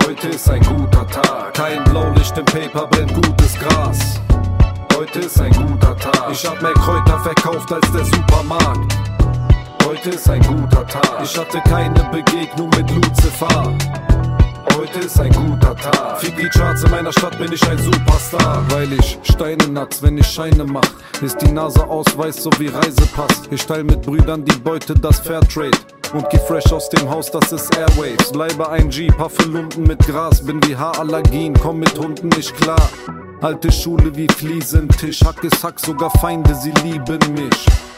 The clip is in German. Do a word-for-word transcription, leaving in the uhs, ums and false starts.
Heute ist ein guter Tag, kein Blaulicht im Paper, brennt gutes Gras. Heute ist ein guter Tag, ich hab mehr Kräuter verkauft als der Supermarkt. Heute ist ein guter Tag, ich hatte keine Begegnung mit Lucifer. Heute ist ein guter Tag, fick die Charts, in meiner Stadt bin ich ein Superstar. Weil ich Steine natz, wenn ich Scheine mach, ist die Nase Ausweis so wie Reisepass. Ich teil mit Brüdern die Beute, das Fairtrade, und geh fresh aus dem Haus, das ist Airwaves. Leibe ein G, paffe Lumpen mit Gras, bin wie Haarallergien, komm mit Hunden nicht klar. Alte Schule wie Fliesentisch, Hack ist Hack, sogar Feinde, sie lieben mich.